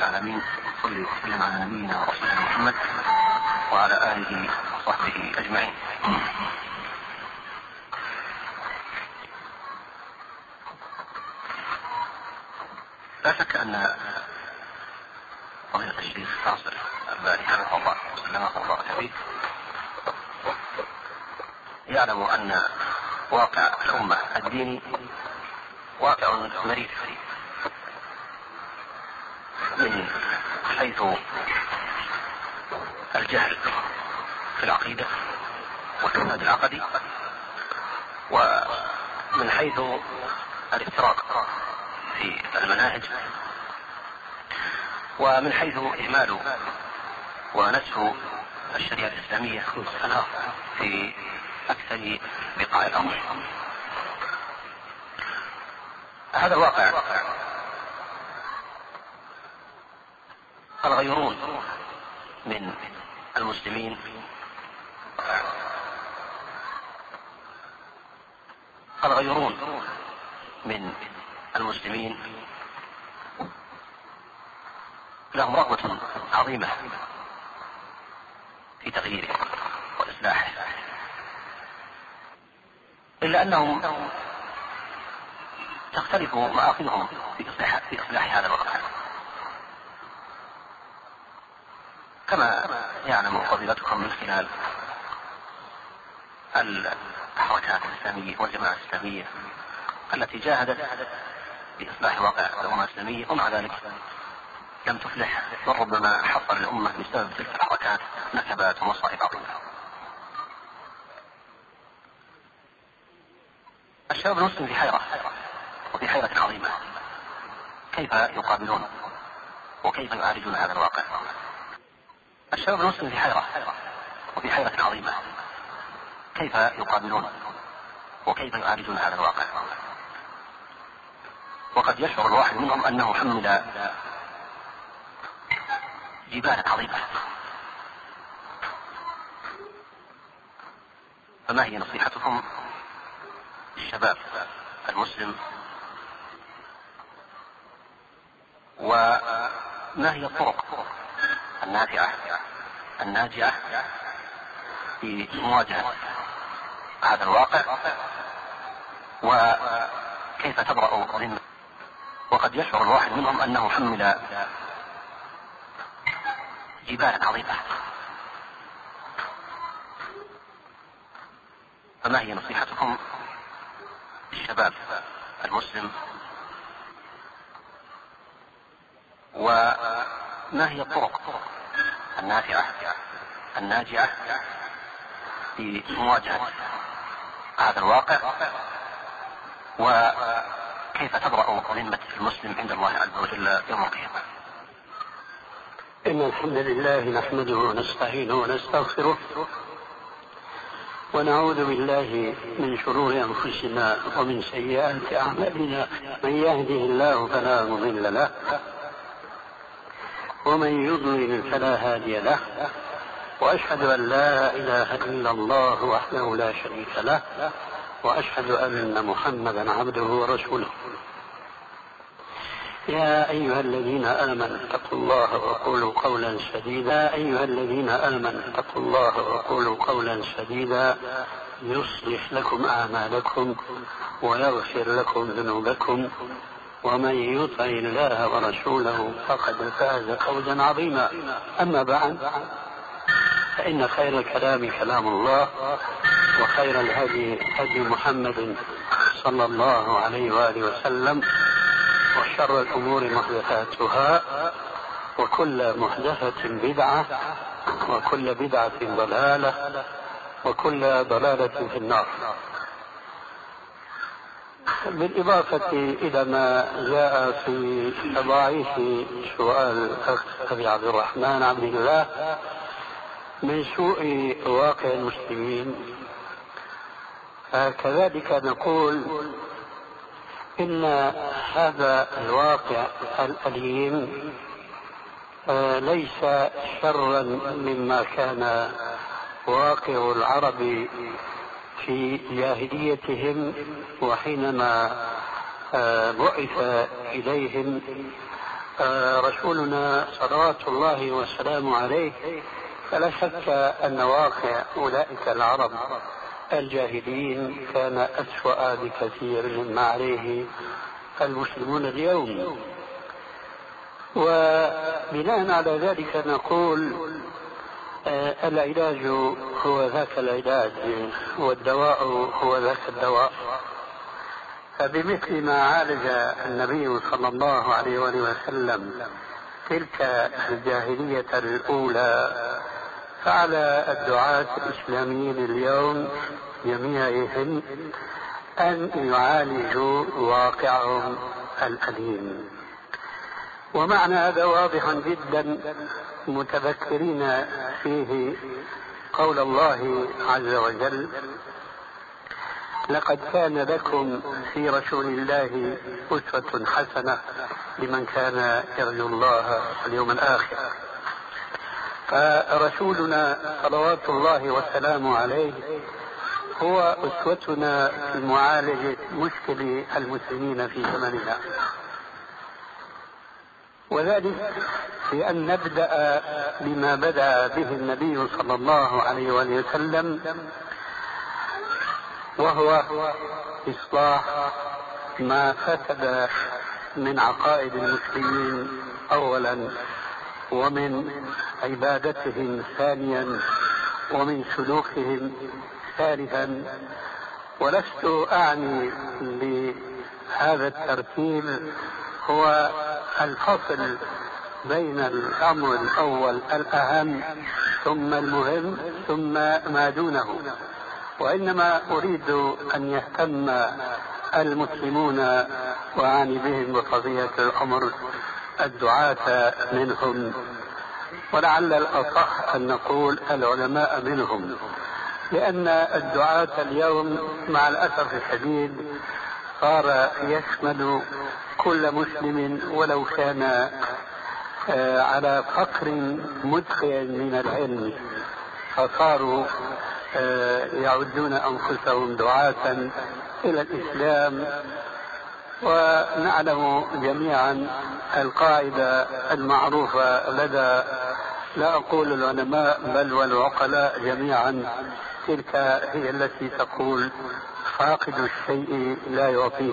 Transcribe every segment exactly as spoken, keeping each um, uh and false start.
العالمين، صلى وسلم على نبينا ورسولنا محمد وعلى آله وصحبه أجمعين. لا شك أن فضيلة الشيخ ناصر الباني حفظه الله وسلمه الله عليه يعلم أن واقع الأمة الديني واقع مريض من حيث الجهل في العقيدة والفساد العقدي، ومن حيث الافتراق في المناهج، ومن حيث إهمال ونسف الشريعة الإسلامية في أكثر بقاع الأرض. هذا الواقع الغيرون من المسلمين الغيرون من المسلمين لهم رغبة عظيمة في تغييره وإصلاحه، إلا أنهم تختلف مآخذهم في إصلاح, في إصلاح هذا الواقع، كما يعلم فضيلتكم من خلال الحركات الإسلامية والجماعة الإسلامية التي جاهدت بإصلاح واقع الأمة الإسلامية، ومع ذلك لم تفلح، وربما حصل الأمة بسبب تلك الحركات نكبات ومصائب عظيمة. الشباب المسلم في حيرة وفي حيرة عظيمة، كيف يقابلون وكيف يعالجون هذا الواقع؟ الشباب المسلم في حيرة وفي حيرة عظيمة، كيف يقابلون وكيف يعالجون هذا الواقع؟ وقد يشعر الواحد منهم أنه حمل جبالا عظيمة، فما هي نصيحتكم للشباب المسلم، وما هي الطرق النافعة الناجعة في مواجهة هذا الواقع، وكيف تبرأ ذمة؟ وقد يشعر الواحد منهم أنه حمل جبالا عظيمة، فما هي نصيحتكم للشباب المسلم، وما هي الطرق النافعة الناجعة في مواجهة هذا الواقع، وكيف تبرأ ذمة المسلم عند الله عز وجل يوم القيامة؟ إن الحمد لله نحمده ونستعينه ونستغفره، ونعوذ بالله من شرور أنفسنا ومن سيئات أعمالنا، من يهده الله فلا مضل له ومن يضلل فلا هادي له، وأشهد أن لا إله إلا الله وحده لا شريك له، وأشهد أن محمدا عبده ورسوله. يا أيها الذين آمنوا اتقوا الله وقولوا قولا سديدا يا أيها الذين آمنوا اتقوا الله وقولوا قولا سديدا يصلح لكم أعمالكم ويغفر لكم ذنوبكم، ومن يطع الله ورسوله فقد فاز فوزا عظيما. أما بعد، فإن خير الكلام كلام الله، وخير الهدي هدي محمد صلى الله عليه وآله وسلم، وشر الأمور محدثاتها، وكل محدثة بدعة، وكل بدعة ضلالة، وكل ضلالة في النار. بالإضافة إلى ما جاء في تضاعيف سؤال الأخ أبي عبد الرحمن عبد الله من سوء واقع المسلمين، كذلك نقول إن هذا الواقع الأليم ليس شرا مما كان واقع العرب في جاهليتهم، وحينما بعث إليهم رسولنا صلوات الله وسلامه عليه فلا شك أن واقع أولئك العرب الجاهلين كان أسوأ بكثير مما عليه المسلمون اليوم. وبناء على ذلك نقول العلاج هو ذاك العلاج والدواء هو ذاك الدواء. فبمثل ما عالج النبي صلى الله عليه وسلم تلك الجاهلية الأولى فعلى الدعاة الإسلاميين اليوم جميعهم أن يعالجوا واقعهم الأليم. ومعنى هذا واضح جدا متذكرين فيه قول الله عز وجل: لقد كان لكم في رسول الله أسوة حسنة لمن كان يرجو الله واليوم الآخر. فرسولنا صلوات الله وسلامه عليه هو أسوتنا في معالجة مشكل المسلمين في زمننا، وذلك بأن نبدأ بما بدأ به النبي صلى الله عليه وسلم، وهو إصلاح ما فسد من عقائد المسلمين أولا، ومن عبادتهم ثانيا، ومن سلوكهم ثالثا. ولست أعني بهذا الترتيب هو الفصل بين الأمر الأول الأهم ثم المهم ثم ما دونه، وإنما أريد أن يهتم المسلمون وأعني بهم بقضية الأمر الدعاة منهم، ولعل الأصح أن نقول العلماء منهم، لأن الدعاة اليوم مع الأسف الشديد صار يشمل كل مسلم ولو كان على فقر مدخل من العلم، فصاروا يعدون أنفسهم دعاة إلى الإسلام. ونعلم جميعا القاعدة المعروفة لدى لا أقول العلماء بل والعقلاء جميعا، تلك هي التي تقول: فاقد الشيء لا يعطيه.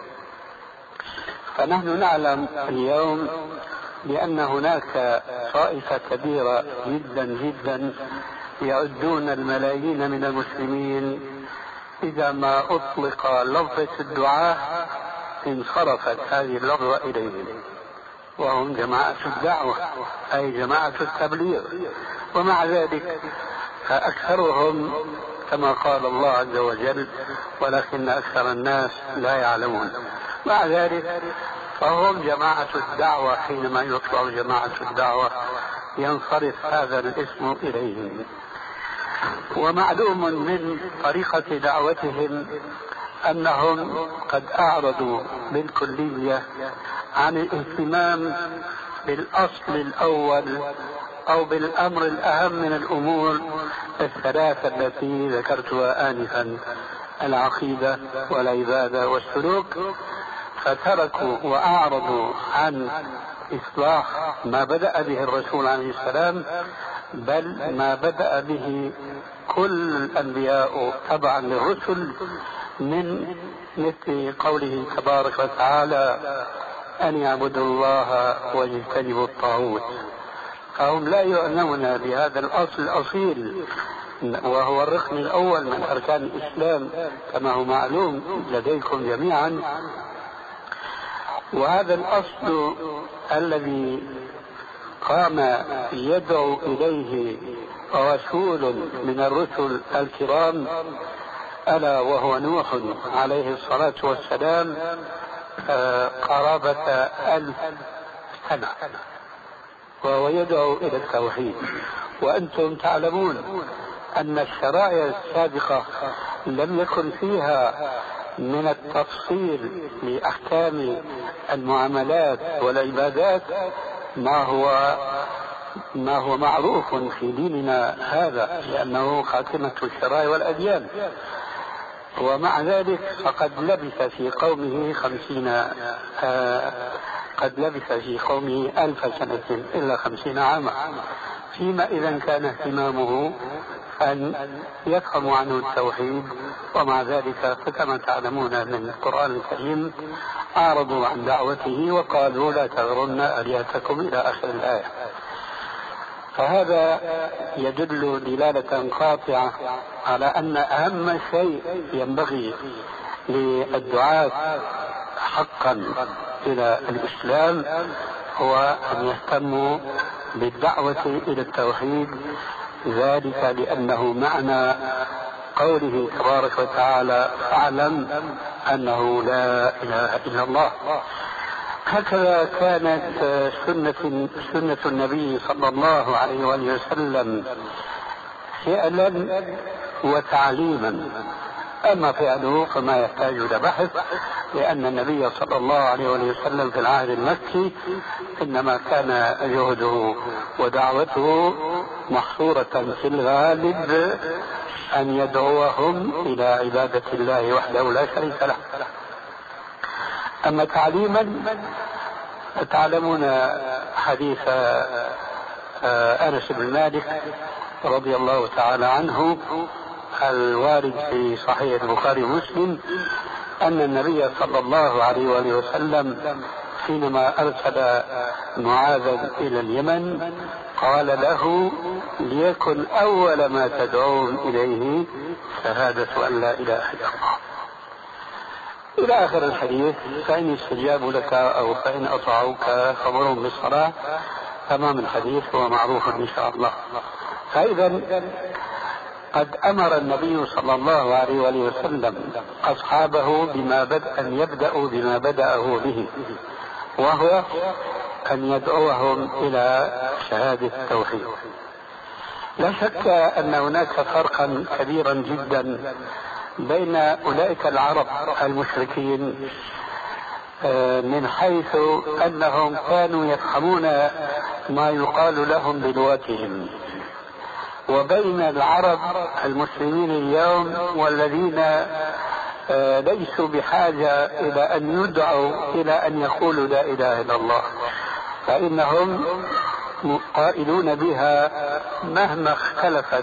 فنحن نعلم اليوم بأن هناك طائفة كبيرة جدا جدا يعدون الملايين من المسلمين إذا ما أطلق لفظة الدعاء انصرفت هذه اللفظة إليهم، وهم جماعة الدعوة أي جماعة التبليغ. ومع ذلك فأكثرهم كما قال الله عز وجل: ولكن أكثر الناس لا يعلمون. مع ذلك فهم جماعة الدعوة، حينما يطلق جماعة الدعوة ينصرف هذا الاسم إليهم. ومعلوم من طريقة دعوتهم أنهم قد أعرضوا بالكلية عن الاهتمام بالأصل الأول أو بالأمر الأهم من الأمور الثلاثة التي ذكرتها آنفا: العقيدة والعبادة والسلوك. فتركوا وأعرضوا عن إصلاح ما بدأ به الرسول عليه السلام، بل ما بدأ به كل الأنبياء تبعا للرسل، من مثل قوله تبارك وتعالى: أن يعبدوا الله واجتنبوا الطاغوت. فهم لا يؤمنون بهذا الأصل الأصيل، وهو الركن الأول من أركان الإسلام كما هو معلوم لديكم جميعا. وهذا الأصل الذي قام يدعو إليه رسول من الرسل الكرام ألا وهو نوح عليه الصلاة والسلام قرابة ألف سنة، وهو يدعو إلى التوحيد. وأنتم تعلمون أن الشرائع السابقة لم يكن فيها من التفصيل لأحكام المعاملات والعبادات ما هو ما هو معروف في ديننا هذا، لأنه خاتمة الشرائع والأديان. ومع ذلك فقد لبث في قومه خمسين قد لبث في قومه ألف سنة إلا خمسين عاما، فيما إذا كان اهتمامه أن يفهموا عنه التوحيد، ومع ذلك فكما تعلمون من القرآن الكريم أعرضوا عن دعوته وقالوا لا تذرن آلهتكم إلى آخر الآية. فهذا يدل دلالة قاطعة على أن أهم شيء ينبغي للدعاة حقا إلى الإسلام هو أن يهتموا بالدعوة إلى التوحيد، ذلك لأنه معنى قوله تبارك وتعالى فاعلم أنه لا إله إلا الله. هكذا كانت سنة, سنة النبي صلى الله عليه وآله وسلم فعلا وتعليما. أما فعله فما يحتاج إلى بحث، لأن النبي صلى الله عليه وسلم في العهد المكي إنما كان جهده ودعوته محصورة في الغالب أن يدعوهم إلى عبادة الله وحده لا شريك له. أما تعليما تعلمون حديث أنس بن مالك رضي الله تعالى عنه الوارد في صحيح البخاري ومسلم أن النبي صلى الله عليه وآله وسلم حينما أرسل معاذا إلى اليمن قال له ليكن أول ما تدعوهم إليه شهادة أن لا إله إلا الله إلى آخر الحديث. فإن استجابوا لك أو فإن أطاعوك فأمرهم بالصلاة. تمام الحديث هو معروف إن شاء الله. فإذا قد أمر النبي صلى الله عليه وآله وسلم أصحابه بما بدأ أن يبدأوا بما بدأه به، وهو أن يدعوهم إلى شهادة التوحيد. لا شك أن هناك فرقا كبيرا جدا بين أولئك العرب المشركين من حيث أنهم كانوا يفهمون ما يقال لهم بلغتهم، وبين العرب المسلمين اليوم والذين ليسوا بحاجة إلى أن يدعوا إلى أن يقولوا لا إله إلا الله، فإنهم قائلون بها مهما اختلفت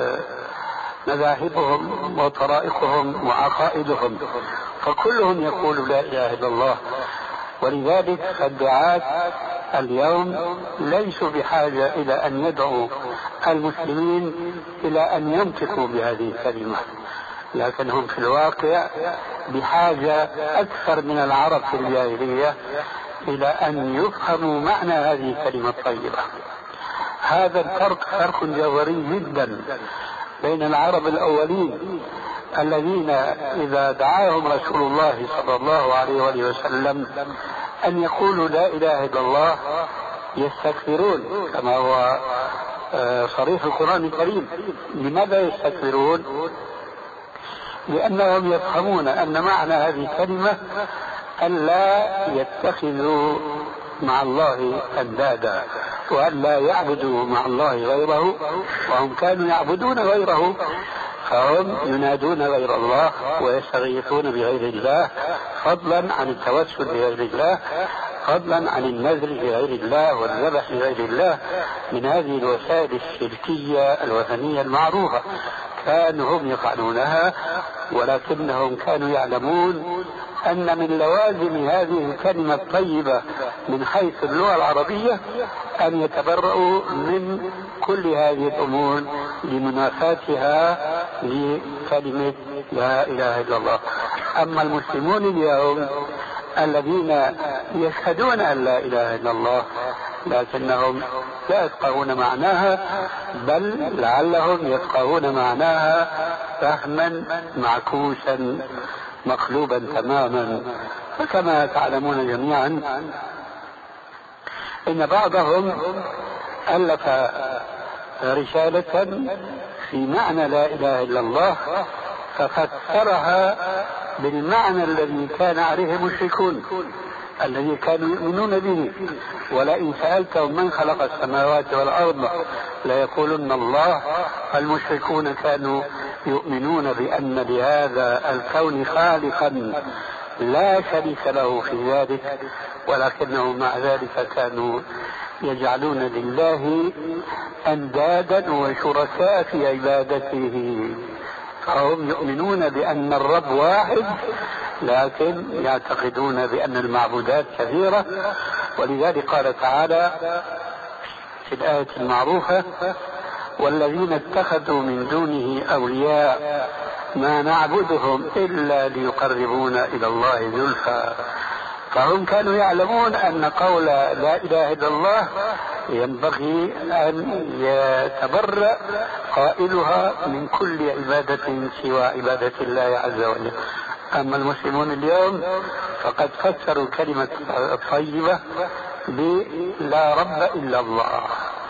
مذاهبهم وطرائقهم وعقائدهم، فكلهم يقول لا إله إلا الله. ولذلك الدعاة اليوم ليسوا بحاجة إلى أن يدعوا المسلمين إلى أن ينطقوا بهذه الكلمة، لكنهم في الواقع بحاجة أكثر من العرب في الجاهلية إلى أن يفهموا معنى هذه الكلمة الطيبة. هذا الفرق فرق جوهري جدا بين العرب الأولين الذين إذا دعاهم رسول الله صلى الله عليه وآله وسلم أن يقولوا لا إله إلا الله يستكبرون، كما هو صريح القرآن الكريم. لماذا يستكبرون؟ لأنهم يفهمون أن معنى هذه الكلمة أن لا يتخذوا مع الله أندادا، وأن لا يعبدوا مع الله غيره، وهم كانوا يعبدون غيره، فهم ينادون غير الله ويستغيثون بغير الله، فضلا عن التوسل بغير الله، فضلا عن النذر بغير الله والذبح بغير الله، من هذه الوسائل الشركية الوثنية المعروفة. كانوا هم يفعلونها، ولكنهم كانوا يعلمون أن من لوازم هذه الكلمة الطيبة من حيث اللغة العربية أن يتبرؤوا من كل هذه الأمور لمنافاتها لكلمة لا إله إلا الله. أما المسلمون اليوم الذين يشهدون أن لا إله إلا الله لكنهم لا يفقهون معناها، بل لعلهم يفقهون معناها فهما معكوسا مقلوبا تماما. فكما تعلمون جميعا إن بعضهم ألف رسالة في معنى لا إله إلا الله ففسرها بالمعنى الذي كان عليه المشركون الذي كانوا يؤمنون به. ولئن سألتهم من خلق السماوات والأرض ليقولن الله. المشركون كانوا يؤمنون بأن لهذا الكون خالقا لا شريك له في ذلك، ولكنهم مع ذلك كانوا يجعلون لله أندادا وشركاء في عبادته. فهم يؤمنون بأن الرب واحد، لكن يعتقدون بأن المعبودات كثيرة. ولذلك قال تعالى في الآية المعروفة: والذين اتخذوا من دونه أولياء ما نعبدهم إلا ليقربونا إلى الله زلفى. فهم كانوا يعلمون أن قول لا إله إلا الله ينبغي أن يتبرأ قائلها من كل عبادة سوى عبادة الله عز وجل. أما المسلمون اليوم فقد فسروا كلمة الطيبة بلا رب إلا الله.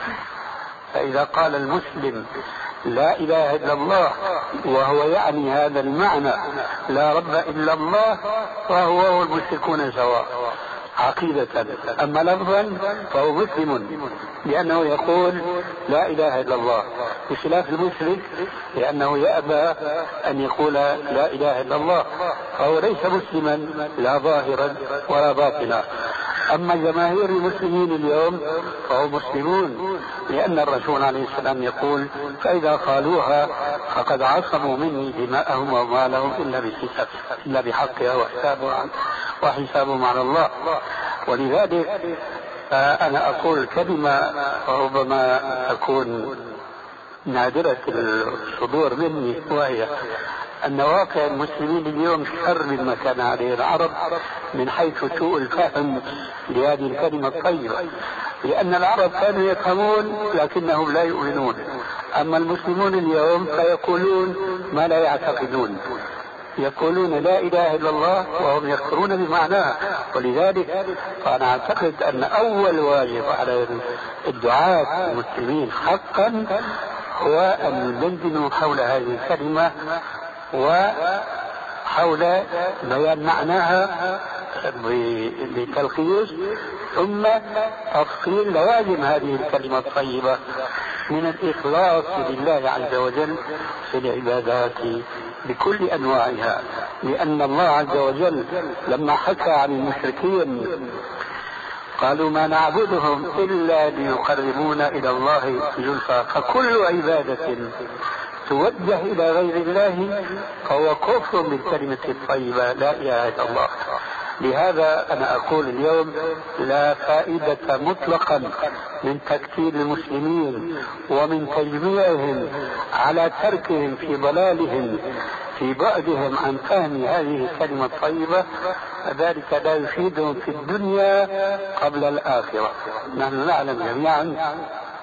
فإذا قال المسلم لا إله إلا الله وهو يعني هذا المعنى لا رب إلا الله، فهو والمشركون سواء عقيدة. أما لفظا فهو مسلم لأنه يقول لا إله إلا الله، بخلاف المشرك لأنه يأبى أن يقول لا إله إلا الله، فهو ليس مسلما لا ظاهرا ولا باطنا. أما جماهير المسلمين اليوم فهم مسلمون، لأن الرسول عليه السلام يقول: فإذا قالوها فقد عصموا مني دماءهم وأموالهم إلا بحقها وحسابهم على الله. ولذلك أنا أقول كلمة ربما تكون نادرة الصدور مني، وهي أن واقع المسلمين اليوم شر مما كان عليه العرب من حيث سوء الفهم لهذه الكلمة الطيبة، لأن العرب كانوا يفهمون لكنهم لا يؤمنون. أما المسلمون اليوم فيقولون ما لا يعتقدون، يقولون لا إله إلا الله وهم يذكرون بمعناها. ولذلك فأنا أعتقد أن أول واجب على الدعاة المسلمين حقا هو أن يدندنوا حول هذه الكلمة وحول بيان معناها بتلخيص، ثم تفصيل لوازم هذه الكلمة الطيبة من الإخلاص لله عز وجل في العبادات بكل أنواعها. لأن الله عز وجل لما حكى عن المشركين قالوا: ما نعبدهم إلا ليقربونا إلى الله زلفى. فكل عبادة توجه إلى غير الله فهو كفر بالكلمة الطيبة لا إله إلا الله. لهذا أنا أقول اليوم لا فائدة مطلقا من تكفير المسلمين ومن تجميعهم على تركهم في ضلالهم في بعدهم عن فهم هذه الكلمة الطيبة، ذلك لا يفيدهم في الدنيا قبل الآخرة. نحن نعلم جميعا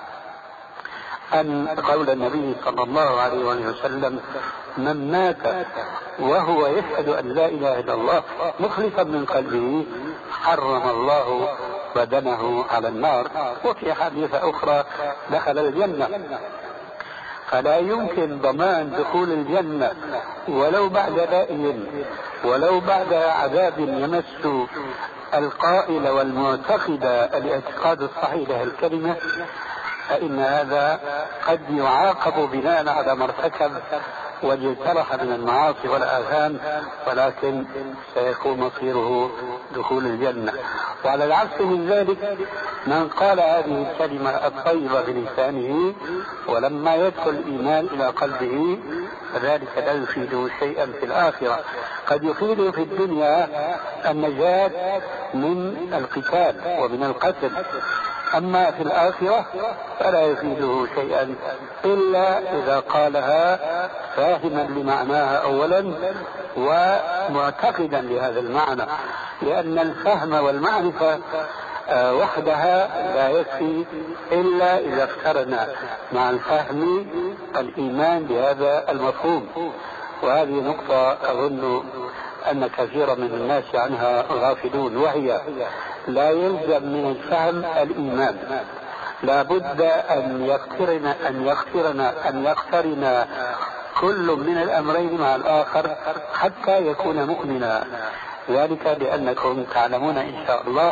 أن قول النبي صلى الله عليه وسلم: من مات وهو يشهد أن لا إله إلا الله مخلصا من قلبه حرم الله بدنه على النار. وفي حديثة أخرى: دخل الجنة. فلا يمكن ضمان دخول الجنة ولو بعد بائن ولو بعد عذاب يمس القائل والمعتقد الاعتقاد الصحيح له الكلمة، فإن هذا قد يعاقب بناء على ما ارتكب واجترح من المعاصي والآثام، ولكن سيكون مصيره دخول الجنة. وعلى العكس من ذلك من قال هذه الكلمة الطيبة بلسانه ولما يدخل الإيمان إلى قلبه فذلك لا يفيده شيئا في الآخرة. قد يفيده في الدنيا النجاة من القتال ومن القتل، أما في الآخرة فلا يفيده شيئا إلا إذا قالها فاهما لمعناها أولا ومعتقدا لهذا المعنى، لأن الفهم والمعرفة وحدها لا يكفي إلا إذا اقترنا مع الفهم الإيمان بهذا المفهوم. وهذه نقطة أظن أن كثيرا من الناس عنها غافلون، وهي لا يلزم من الفهم الإيمان، لا بد أن يقترن أن يقترن أن يقترن كل من الأمرين مع الآخر حتى يكون مؤمنا. ذلك لأنكم تعلمون إن شاء الله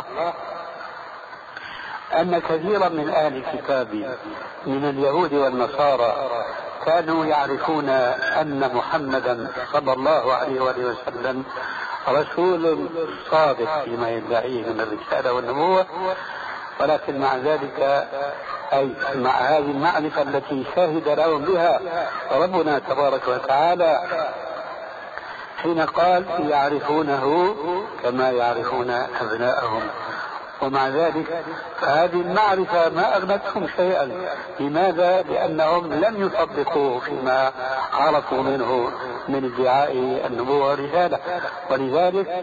أن كثيرا من أهل الكتاب من اليهود والنصارى كانوا يعرفون أن محمدا صلى الله عليه وسلم رسول صادق فيما يدعيه من الرسالة والنبوة، ولكن مع ذلك أي مع هذه المعرفة التي شهد لهم بها ربنا تبارك وتعالى حين قال يعرفونه كما يعرفون أبناءهم، ومع ذلك هذه المعرفة ما أغنتهم شيئا. لماذا؟ لأنهم لم يصدقوه فيما عرفوا منه من ادعاء النبوة والرسالة. ولذلك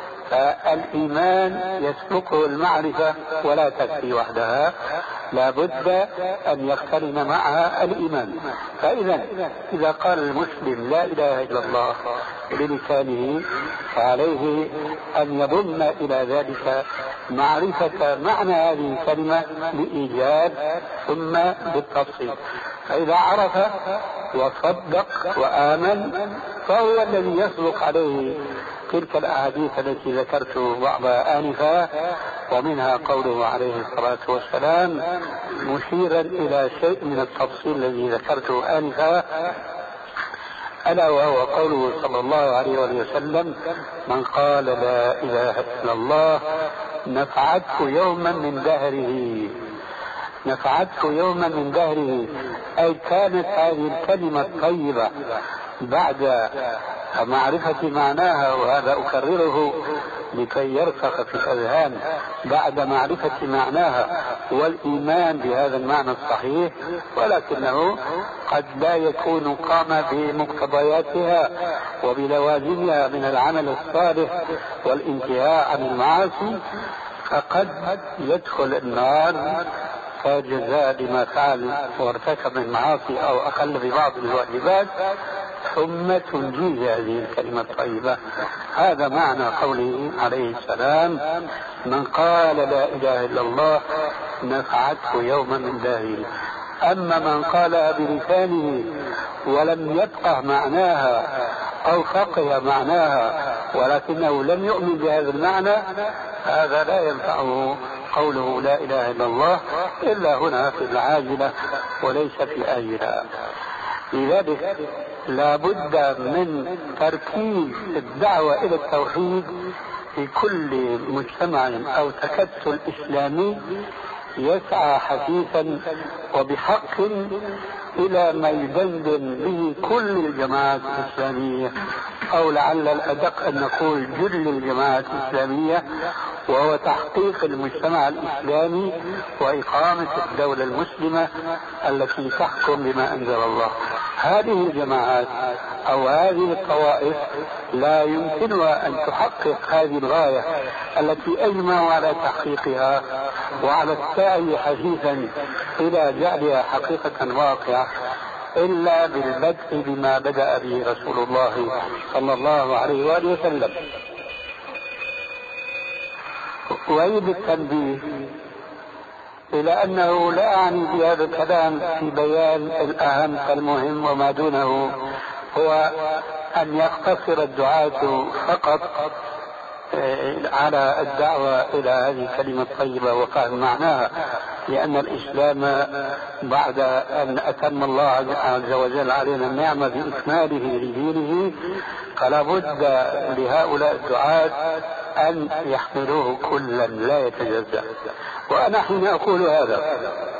فالإيمان يسبقه المعرفة ولا تكفي وحدها، لا بد أن يقترن معها الإيمان. فإذا إذا قال المسلم لا إله إلا الله بلسانه فعليه أن يضم إلى ذلك معرفة معنى هذه الكلمة بإيجاد ثم بالتفصيل. فإذا عرف وصدق وآمن فهو الذي يصدق عليه تلك الأحاديث التي ذكرت بعضها آنفا، ومنها قوله عليه الصلاة والسلام مشيرا إلى شيء من التفصيل الذي ذكرته آنفا، ألا وهو قوله صلى الله عليه وسلم من قال لا إله إلا الله نفعته يوما من دهره، نفعته يوما من دهره، أي كانت هذه الكلمة الطيبة بعد معرفة معناها، وهذا أكرره لكي يرسخ في الأذهان، بعد معرفة معناها والإيمان بهذا المعنى الصحيح، ولكنه قد لا يكون قام بمقتضياتها وبلوازمها من العمل الصالح والانتهاء عن المعاصي، فقد يدخل النار كجزاء لما فعل وارتكب من معاصي أو أقل ببعض الواجبات، ثم تنجيه هذه الكلمة الطيبة. هذا معنى قوله عليه السلام من قال لا إله إلا الله نفعته يوما من دهره. أما من قالها بلسانه ولم يفقه معناها أو فقه معناها ولكنه لم يؤمن بهذا المعنى، هذا لا ينفعه قوله لا إله إلا الله إلا هنا في العاجلة وليس في الآجلة. لذلك لا بد من تركيز الدعوة إلى التوحيد في كل مجتمع أو تكتل إسلامي يسعى حثيثا وبحق إلى ما يدندن به كل الجماعات الإسلامية، أو لعل الأدق أن نقول جل الجماعات الإسلامية، وهو تحقيق المجتمع الإسلامي وإقامة الدولة المسلمة التي تحكم بما أنزل الله. هذه الجماعات أو هذه الطوائف لا يمكنها أن تحقق هذه الغاية التي أجمعوا على تحقيقها وعلى السعي حثيثا إلى جعلها حقيقة واقعة إلا بالبدء بما بدأ به رسول الله صلى الله عليه وآله وسلم. وأيد التنبيه إلى أنه لا أعني بهذا الكلام في بيان الأهم فالمهم، وما دونه هو أن يقتصر الدعاة فقط على الدعوة إلى هذه الكلمة الطيبة وفهم معناها، لأن الإسلام بعد أن أتم الله عز وجل علينا النعمة بإكماله لدينه فلا بد لهؤلاء الدعاة أن يحملوه كلا لا يتجزأ. وأنا حين أقول هذا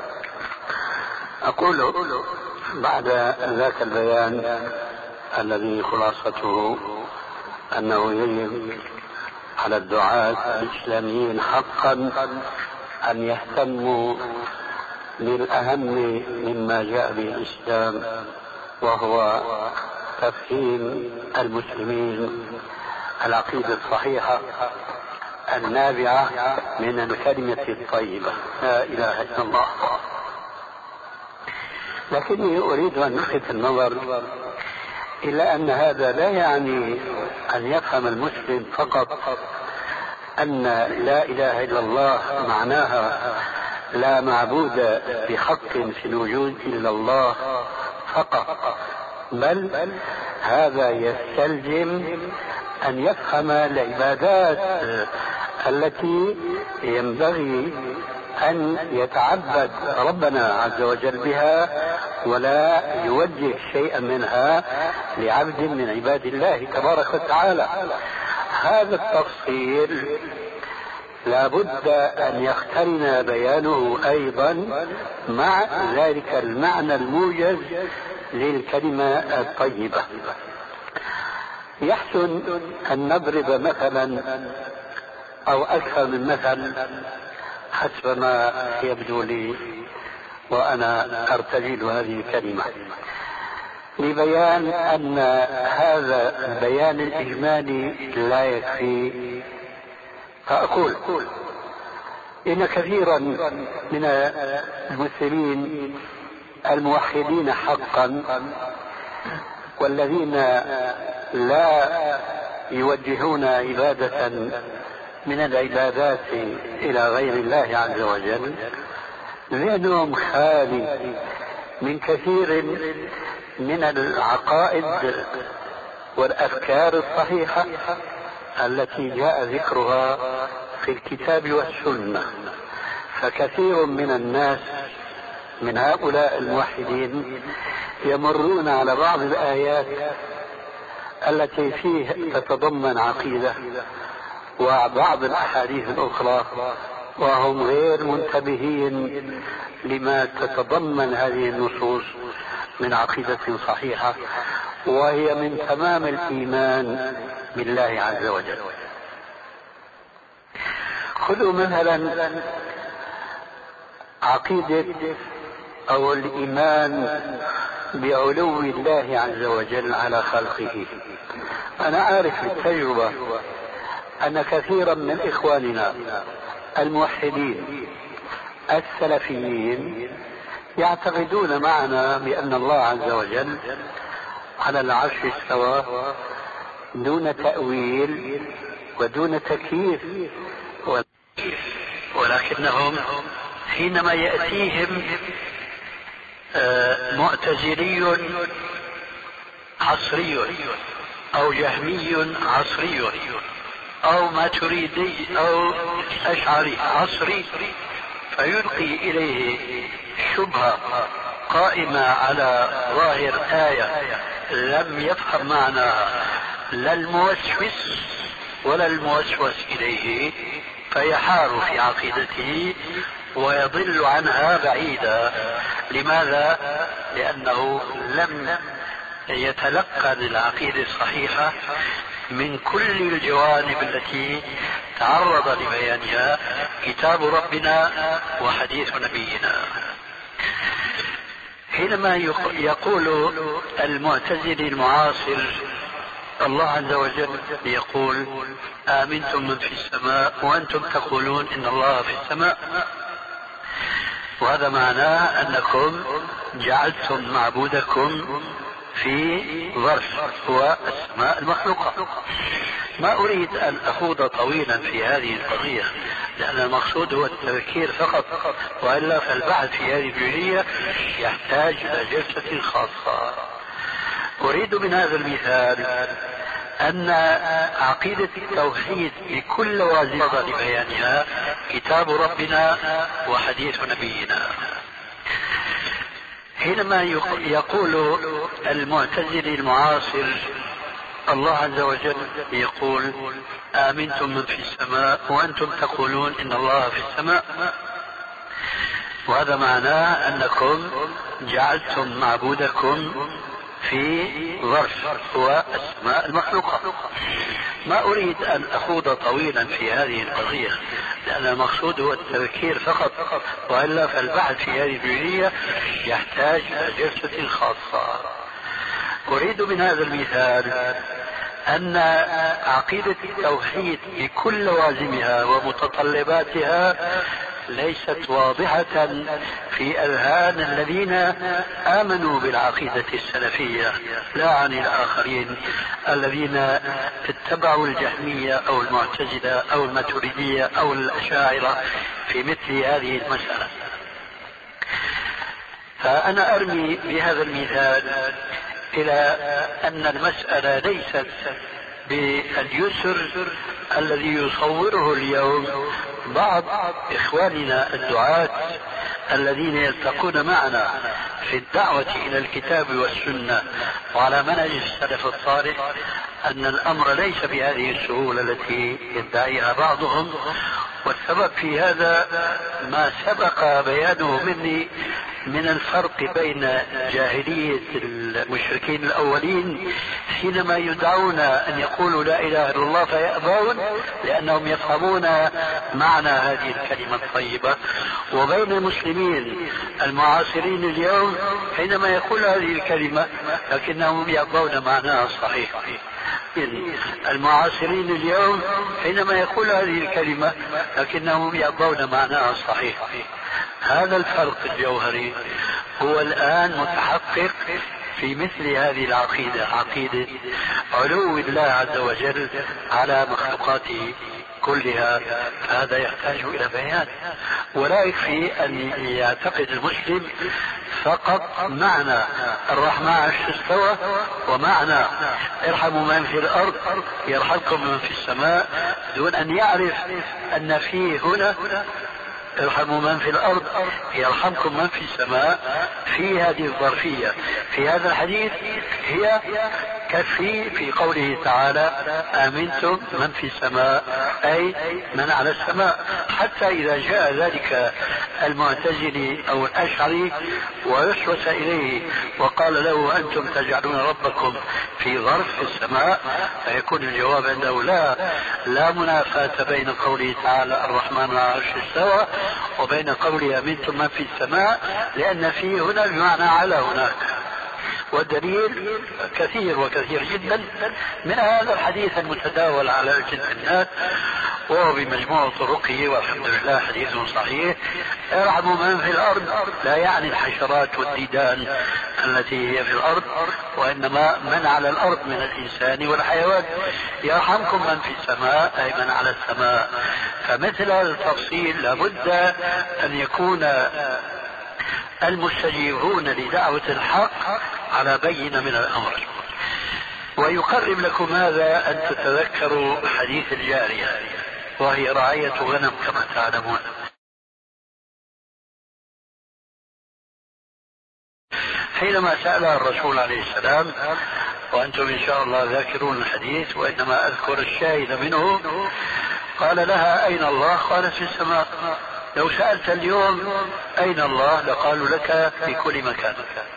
أقول بعد ذاك البيان الذي خلاصته أنه يجب على الدعاة الإسلاميين حقا أن يهتموا بالأهم مما جاء به الإسلام، وهو تفهيم المسلمين العقيدة الصحيحة النابعة من الكلمة الطيبة لا إله إلا الله. لكني أريد أن ألفت النظر إلى أن هذا لا يعني أن يفهم المسلم فقط أن لا إله إلا الله معناها لا معبود بحق في الوجود إلا الله فقط، بل هذا يستلزم أن يفهم العبادات التي ينبغي أن يتعبد ربنا عز وجل بها ولا يوجه شيئا منها لعبد من عباد الله تبارك وتعالى. هذا التفصيل لا بد أن يقترن بيانه أيضا مع ذلك المعنى الموجز للكلمة الطيبة. يحسن أن نضرب مثلا أو أكثر من مثل حسب ما يبدو لي وأنا أرتجل هذه الكلمة لبيان أن هذا البيان الإجمالي لا يكفي. فأقول إن كثيرا من المسلمين الموحدين حقا والذين لا يوجهون عبادة من العبادات إلى غير الله عز وجل ذهنهم خالي من كثير من العقائد والأفكار الصحيحة التي جاء ذكرها في الكتاب والسنة. فكثير من الناس من هؤلاء الموحدين يمرون على بعض الآيات التي فيه تتضمن عقيدة وبعض الأحاديث الأخرى وهم غير منتبهين لما تتضمن هذه النصوص من عقيدة صحيحة وهي من تمام الإيمان بالله عز وجل. خذوا مثلا عقيدة أو الإيمان بعلو الله عز وجل على خلقه. أنا عارف بالتجربة أن كثيرا من إخواننا الموحدين السلفيين يعتقدون معنا بأن الله عز وجل على العرش استوى دون تأويل ودون تكييف، ولكنهم حينما يأتيهم معتزلي عصري أو جهمي عصري أو ماتريدي أو أشعري عصري فيلقي إليه شبهة قائمة على ظاهر آية لم يفهم معناها لا الموسوس ولا الموسوس إليه فيحار في عقيدته ويضل عنها بعيدا. لماذا؟ لأنه لم يتلقى العقيدة الصحيحة من كل الجوانب التي تعرض لبيانها كتاب ربنا وحديث نبينا. حينما يقول المعتزلي المعاصر الله عز وجل يقول آمنتم من في السماء وأنتم تقولون إن الله في السماء، وهذا معناه أنكم جعلتم معبودكم في ظرف هو السماء المخلوقة. ما أريد أن أخوض طويلا في هذه القضية لأن المقصود هو التفكير فقط، وإلا فالبحث في هذه الجزئية يحتاج إلى جلسة خاصة. أريد من هذا المثال أن عقيدة التوحيد بكل لوازمها لبيانها كتاب ربنا وحديث نبينا. حينما يقول المعتزلي المعاصر الله عز وجل يقول آمنتم من في السماء وأنتم تقولون إن الله في السماء، وهذا معناه أنكم جعلتم معبودكم في ظرف هو السماء المخلوقة. ما أريد أن أخوض طويلا في هذه القضية لأن المقصود هو التفكير فقط، وإلا فالبحث في هذه الجزئية يحتاج إلى جلسة خاصة. أريد من هذا المثال أن عقيدة التوحيد بكل لوازمها ومتطلباتها ليست واضحة في أذهان الذين آمنوا بالعقيدة السلفية، لا عن الآخرين الذين اتبعوا الجهمية أو المعتزلة أو الماتريدية أو الأشاعرة في مثل هذه المسألة. فأنا أرمي بهذا المثال إلى أن المسألة ليست باليسر الذي يصوره اليوم بعض إخواننا الدعاة الذين يلتقون معنا في الدعوة إلى الكتاب والسنة وعلى منهج السلف الصالح أن الأمر ليس بهذه السهولة التي يدعيها بعضهم. والسبب في هذا ما سبق بيانه مني من الفرق بين جاهلية المشركين الأولين حينما يدعون أن يقولوا لا إله إلا الله فيأبون لأنهم يفهمون معنى هذه الكلمة الطيبة، وبين المسلمين المعاصرين اليوم حينما يقول هذه الكلمة لكنهم يأبون معناها الصحيح. المعاصرين اليوم حينما يقول هذه الكلمة لكنهم يأبون معناها الصحيح. هذا الفرق الجوهري هو الآن متحقق في مثل هذه العقيدة، عقيدة علو الله عز وجل على مخلوقاته كلها. هذا يحتاج إلى بيان، ولا يكفي أن يعتقد المسلم فقط معنى الرحمن عرش استوى ومعنى ارحموا من في الأرض يرحمكم من في السماء، دون أن يعرف أن فيه هنا ارحموا من في الأرض يرحمكم من في السماء. في هذه الظرفية في هذا الحديث هي كفي في قوله تعالى آمنتم من في السماء أي من على السماء. حتى إذا جاء ذلك المعتزلي أو الأشعري ويسوس إليه وقال له أنتم تجعلون ربكم في ظرف في السماء، فيكون الجواب عنده لا لا منافاة بين قوله تعالى الرحمن على العرش استوى وبين قوله آمنتم من في السماء، لأن فيه هنا بمعنى على هناك. والدليل كثير وكثير جدا من هذا الحديث المتداول على ألسنة الناس وهو بمجموع طرقه والحمد لله حديث صحيح. ارحموا من في الأرض لا يعني الحشرات والديدان التي هي في الأرض، وإنما من على الأرض من الإنسان والحيوان. يرحمكم من في السماء أي من على السماء. فمثل هذا التفصيل لابد أن يكون المستجيبون لدعوة الحق على بينة من الأمر. ويقرب لكم هذا أن تتذكروا حديث الجارية وهي رعاية غنم كما تعلمون. حينما سألها الرسول عليه السلام، وأنتم إن شاء الله ذاكرون الحديث وإنما أذكر الشاهد منه، قال لها أين الله؟ قالت في السماء. لو سألت اليوم أين الله لقالوا لك في كل مكان.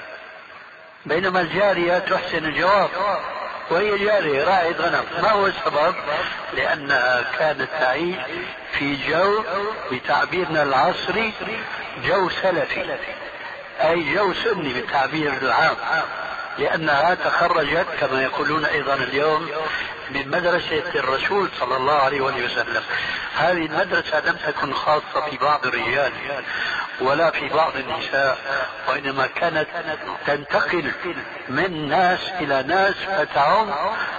بينما الجارية تحسن الجواب وهي جارية راعية غنم. ما هو السبب؟ لأنها كانت تعيش في جو بتعبيرنا العصري جو سلفي، أي جو سني بالتعبير العام، لأنها تخرجت كما يقولون أيضا اليوم من مدرسة الرسول صلى الله عليه وسلم. هذه المدرسة لم تكن خاصة في بعض الرجال ولا في بعض النساء، وإنما كانت تنتقل من ناس إلى ناس فتعم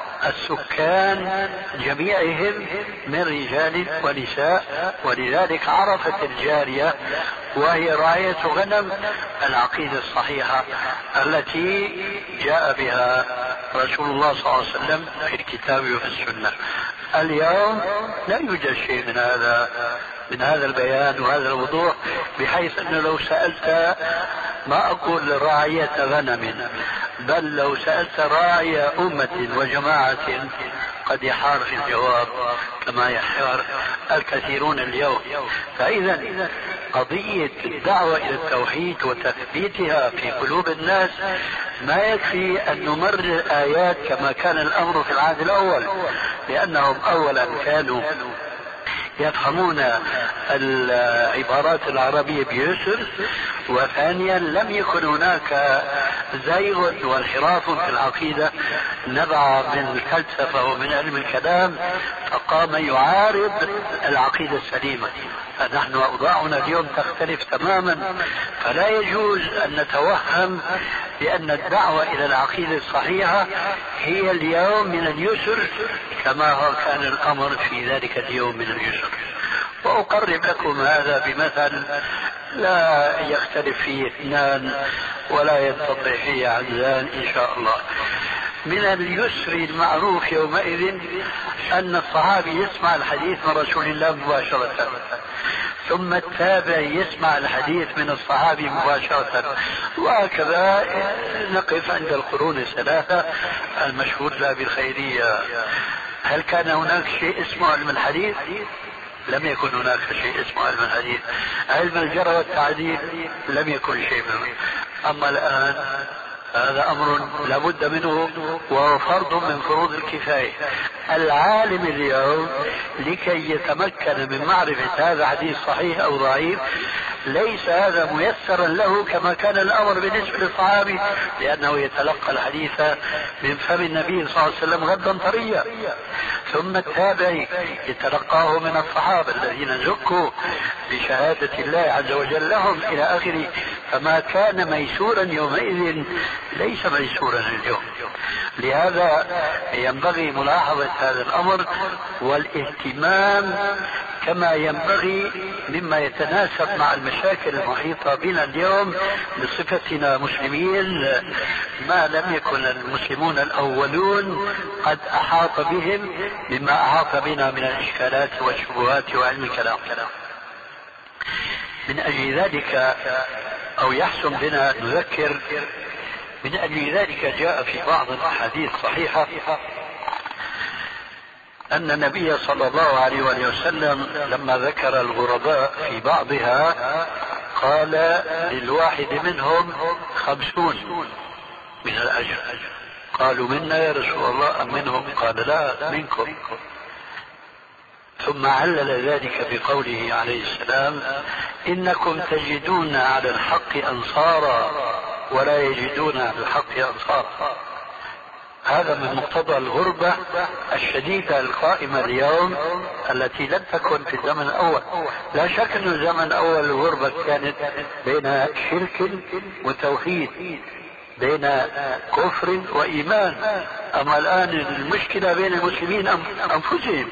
السكان جميعهم من رجال ونساء. ولذلك عرفت الجارية وهي راعية غنم العقيدة الصحيحة التي جاء بها رسول الله صلى الله عليه وسلم في الكتاب وفي السنة. اليوم لا يوجد شيء من هذا من هذا البيان وهذا الوضوح، بحيث أنه لو سألت ما أقول راعية غنم، بل لو سألت راعي أمة وجماعة قد يحار في الجواب كما يحار الكثيرون اليوم. فإذا قضية الدعوة إلى التوحيد وتثبيتها في قلوب الناس ما يكفي أن نمرر آيات كما كان الأمر في العهد الأول، لأنهم أولا كانوا يفهمون العبارات العربية بيسر، وثانيا لم يكن هناك زيغ وانحراف في العقيدة نبع من الفلسفة ومن علم الكلام فقام يعارض العقيدة السليمة. فنحن أوضاعنا اليوم تختلف تماما، فلا يجوز أن نتوهم بأن الدعوة إلى العقيدة الصحيحة هي اليوم من اليسر كما هو كان الأمر في ذلك اليوم من اليسر. وأقرب لكم هذا بمثل لا يختلف فيه اثنان ولا ينتطع فيه عزان إن شاء الله. من اليسر المعروف يومئذ أن الصحابي يسمع الحديث من رسول الله مباشرة، ثم التابع يسمع الحديث من الصحابي مباشرة، وهكذا نقف عند القرون الثلاثة المشهور لها بالخيرية. هل كان هناك شيء اسمه علم الحديث؟ لم يكن هناك شيء اسمه علم الحديث. علم الجرح والتعديل لم يكن شيء منه. أما الآن هذا أمر لابد منه، وهو فرض من فروض الكفاية. العالم اليوم لكي يتمكن من معرفة هذا حديث صحيح أو ضعيف ليس هذا ميسرا له كما كان الأمر بالنسبة للصحابي، لأنه يتلقى الحديث من فم النبي صلى الله عليه وسلم غدا طريا، ثم التابعي يتلقاه من الصحابة الذين زكوا بشهادة الله عز وجل لهم إلى آخره. فما كان ميسورا يومئذ ليس ميسورا اليوم. لهذا ينبغي ملاحظة هذا الأمر والاهتمام كما ينبغي مما يتناسب مع المشاكل المحيطة بنا اليوم بصفتنا مسلمين، ما لم يكن المسلمون الأولون قد أحاط بهم مما أحاط بنا من الإشكالات والشبهات وعلم الكلام. من أجل ذلك أو يحسن بنا نذكر، من أجل ذلك جاء في بعض الأحاديث الصحيحة أن النبي صلى الله عليه وسلم لما ذكر الغرباء في بعضها قال للواحد منهم خمسون من الأجر. قالوا منا يا رسول الله أم منهم؟ قال لا منكم. ثم علل ذلك بقوله عليه السلام إنكم تجدون على الحق أنصارا ولا يجدون على الحق أنصارا. هذا من مقتضى الغربة الشديدة القائمة اليوم التي لم تكن في الزمن الأول. لا شك أن الزمن الأول الغربة كانت بين شرك وتوحيد، بين كفر وإيمان. أما الآن المشكلة بين المسلمين أنفسهم.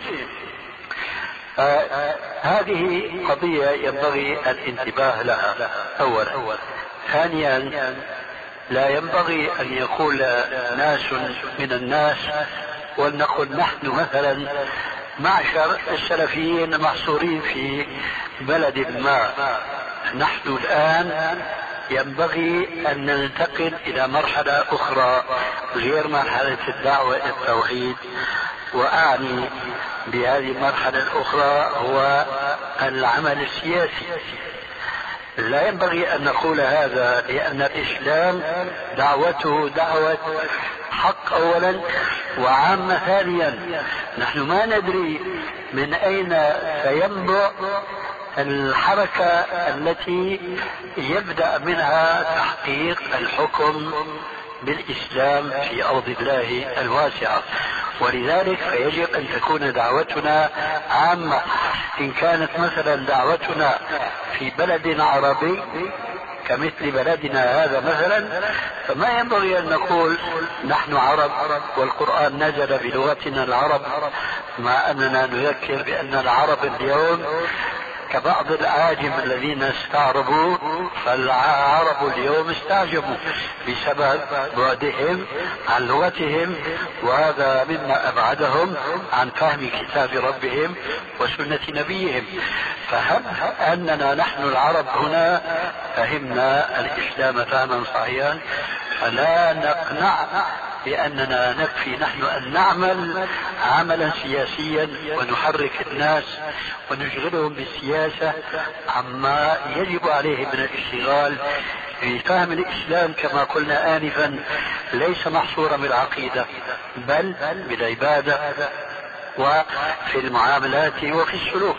هذه قضية ينبغي الانتباه لها أولا. ثانيا لا ينبغي أن يقول ناس من الناس ولنقل نحن مثلا معشر السلفيين محصورين في بلد ما، نحن الآن ينبغي أن ننتقل إلى مرحلة أخرى غير مرحلة الدعوة إلى التوحيد. وأعني بهذه المرحلة الأخرى هو العمل السياسي. لا ينبغي أن نقول هذا لأن الإسلام دعوته دعوة حق أولا، وعامة ثانيا. نحن ما ندري من أين سينبع الحركة التي يبدأ منها تحقيق الحكم بالإسلام في أرض الله الواسعة. ولذلك فيجب أن تكون دعوتنا عامة. إن كانت مثلا دعوتنا في بلد عربي كمثل بلدنا هذا مثلا، فما ينبغي أن نقول نحن عرب والقرآن نزل بلغتنا العرب، مع أننا نذكر بأن العرب اليوم كبعض الأعاجم الذين استعربوا، فالعرب اليوم استعجبوا بسبب بعدهم عن لغتهم، وهذا مما أبعدهم عن فهم كتاب ربهم وسنة نبيهم. فهم أننا نحن العرب هنا فهمنا الإسلام فهما صحيحا، فلا نقنع بأننا نكفي نحن أن نعمل عملا سياسيا ونحرك الناس ونشغلهم بالسياسة عما يجب عليه من الاشتغال بفهم الإسلام كما قلنا آنفا، ليس محصورا بالعقيدة بل بالعبادة وفي المعاملات وفي السلوك.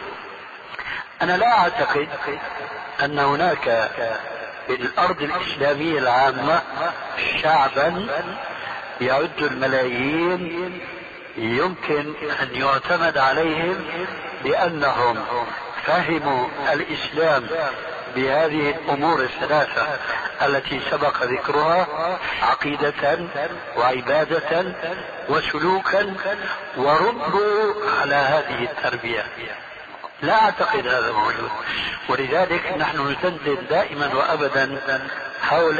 أنا لا أعتقد أن هناك في الأرض الإسلامية العامة شعبا يعد الملايين يمكن أن يعتمد عليهم بأنهم فهموا الإسلام بهذه الأمور الثلاثة التي سبق ذكرها: عقيدة وعبادة وسلوكا، وربوا على هذه التربية. لا أعتقد هذا موجود. ولذلك نحن نسدد دائما وأبدا حول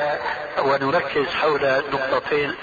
ونركز حول نقطتين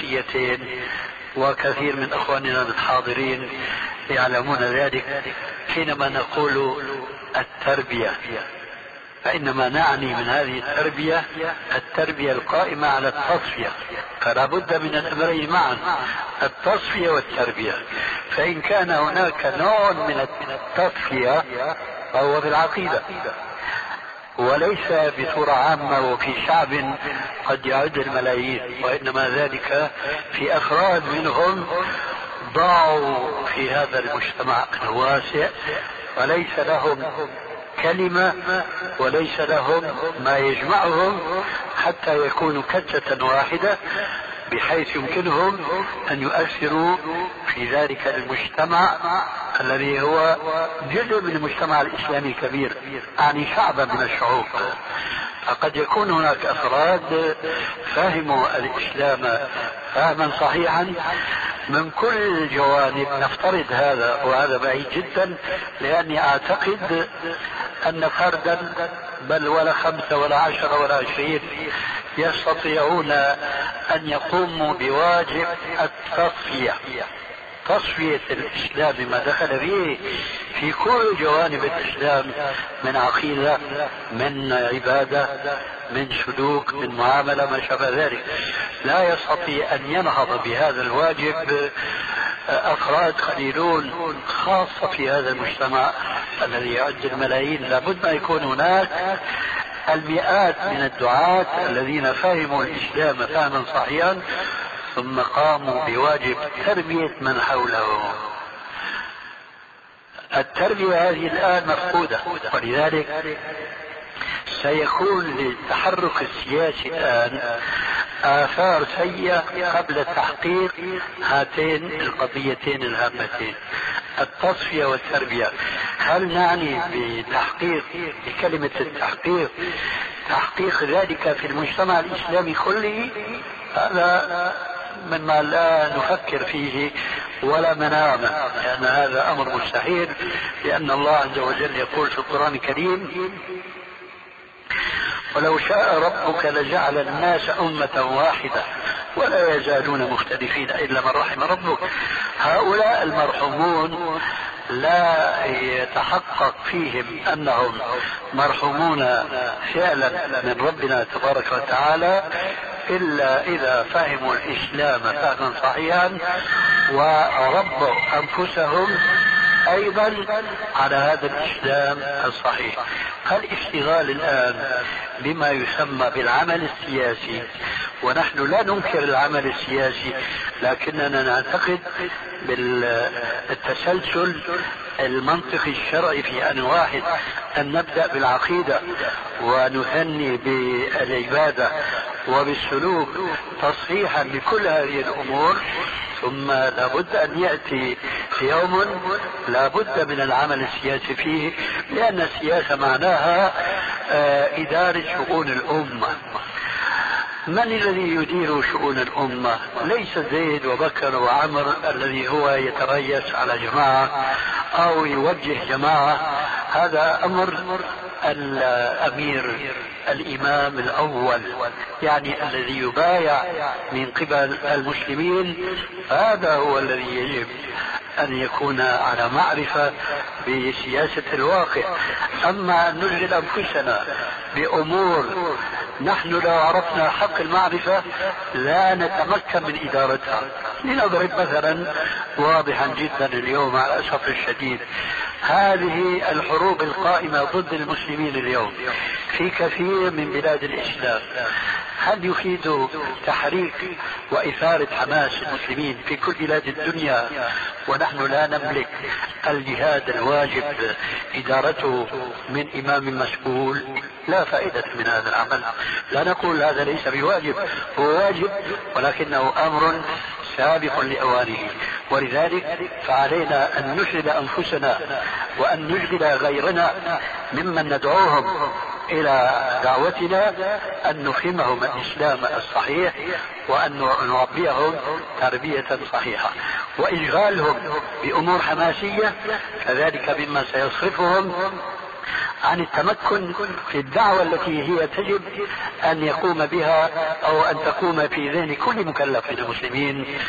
أساسيتين، وكثير من أخواننا الحاضرين يعلمون ذلك. حينما نقول التربية فإنما نعني من هذه التربية التربية القائمة على التصفية، فلا بد من الأمرين معا، التصفية والتربية. فإن كان هناك نوع من التصفية فهو في العقيدة، وليس بصورة عامة وفي شعب قد يعد الملايين، وإنما ذلك في أفراد منهم ضاعوا في هذا المجتمع الواسع وليس لهم كلمة وليس لهم ما يجمعهم حتى يكونوا كتلة واحدة بحيث يمكنهم أن يؤثروا في ذلك المجتمع الذي هو جزء من المجتمع الإسلامي الكبير، يعني شعبا من الشعوب. فقد يكون هناك أفراد فهموا الإسلام فهما صحيحا من كل الجوانب، نفترض هذا وهذا بعيد جدا، لأني أعتقد أن فردا بل ولا خمسة ولا عشرة ولا عشرين يستطيعون أن يقوموا بواجب التصفية، تصفية الإسلام ما دخل فيه في كل جوانب الإسلام من عقيدة من عبادة من سلوك من معاملة ما شابه ذلك. لا يستطيع أن ينهض بهذا الواجب أفراد قليلون خاصة في هذا المجتمع الذي يعد الملايين. لابد أن يكون هناك المئات من الدعاة الذين فهموا الإسلام فهما صحيحا ثم قاموا بواجب تربية من حوله. التربية هذه الآن مفقودة، ولذلك سيكون للتحرك السياسي الآن آثار سيئة قبل تحقيق هاتين القضيتين الهامتين، التصفية والتربية. هل نعني بتحقيق بكلمة التحقيق تحقيق ذلك في المجتمع الإسلامي كله؟ هذا مما لا نفكر فيه ولا منامه، لأن هذا أمر مستحيل، لأن الله عز وجل يقول في القرآن الكريم: ولو شاء ربك لجعل الناس أمة واحدة ولا يزالون مختلفين إلا من رحم ربك. هؤلاء المرحومون لا يتحقق فيهم أنهم مرحومون فعلا من ربنا تبارك وتعالى إلا إذا فهموا الإسلام فهما صحيحا وربوا أنفسهم أيضا على هذا الإسلام الصحيح. الاشتغال الآن بما يسمى بالعمل السياسي، ونحن لا ننكر العمل السياسي لكننا نعتقد بالتسلسل المنطقي الشرعي في أن واحد أن نبدأ بالعقيدة ونثني بالعبادة وبالسلوك تصحيحا لكل هذه الأمور، ثم لابد أن يأتي في يوم لابد من العمل السياسي فيه، لأن السياسة معناها إدارة شؤون الأمة. من الذي يدير شؤون الأمة؟ ليس زيد وبكر وعمر الذي هو يتريس على جماعة أو يوجه جماعة، هذا أمر الأمير الإمام الأول، يعني الذي يبايع من قبل المسلمين، هذا هو الذي يجب أن يكون على معرفة بسياسة الواقع. أما أن نشغل أنفسنا بأمور نحن لو عرفنا حق المعرفة لا نتمكن من إدارتها. لنضرب مثلا واضحا جدا اليوم على الأسف الشديد، هذه الحروب القائمة ضد المسلمين اليوم في كثير من بلاد الإسلام، هل يفيد تحريك وإثارة حماس المسلمين في كل بلاد الدنيا ونحن لا نملك الجهاد الواجب إدارته من إمام مسؤول؟ لا فائدة من هذا العمل. لا نقول هذا ليس بواجب، هو واجب ولكنه أمر سابق لأوانه، ولذلك فعلينا أن نشغل أنفسنا وأن نشغل غيرنا ممن ندعوهم إلى دعوتنا أن نفهمهم الإسلام الصحيح وأن نربيهم تربية صحيحة. وإشغالهم بأمور حماسية كذلك مما سيصرفهم عن التمكن في الدعوة التي هي تجب أن يقوم بها أو أن تقوم في ذهن كل مكلف من المسلمين،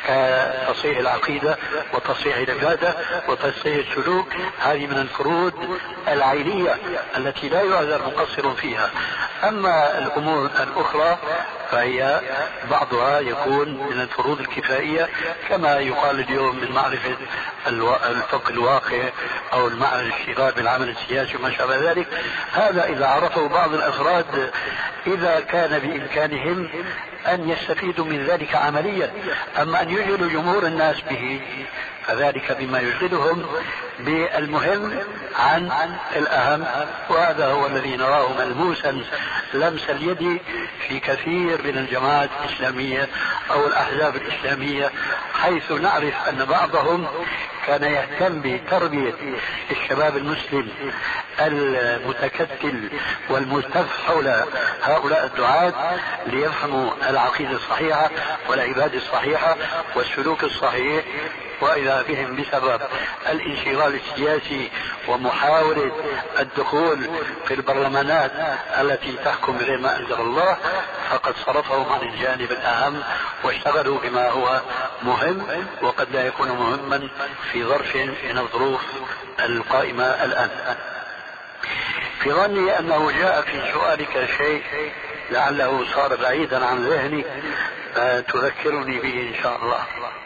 كتصحيح العقيدة وتصحيح العبادة وتصحيح السلوك. هذه من الفروض العينية التي لا يعذر مقصر فيها. أما الأمور الأخرى فهي بعضها يكون من الفروض الكفائية، كما يقال اليوم من معرفة الفقه الواقع أو الاشتغال بالعمل السياسي وما شابه ذلك. هذا إذا عرفه بعض الأفراد إذا كان بإمكانهم أن يستفيدوا من ذلك عمليا. أما أن يشغلوا جمهور الناس به فذلك بما يشغلهم بالمهم عن الأهم، وهذا هو الذي نراه ملموسا لمس اليد في كثير من الجماعات الإسلامية أو الأحزاب الإسلامية، حيث نعرف أن بعضهم كان يهتم بتربية الشباب المسلم المتكتل والملتف حول هؤلاء الدعاة ليفهموا العقيدة الصحيحة والعبادة الصحيحة والسلوك الصحيح، وإذا بهم بسبب الانشغال السياسي ومحاولة الدخول في البرلمانات التي تحكم بغير ما أنزل الله فقد صرفهم عن الجانب الأهم واشتغلوا بما هو مهم وقد لا يكون مهما في ظرف من الظروف القائمة الآن. في ظني أنه جاء في سؤالك شيء لعله صار بعيدا عن ذهني تذكرني به إن شاء الله.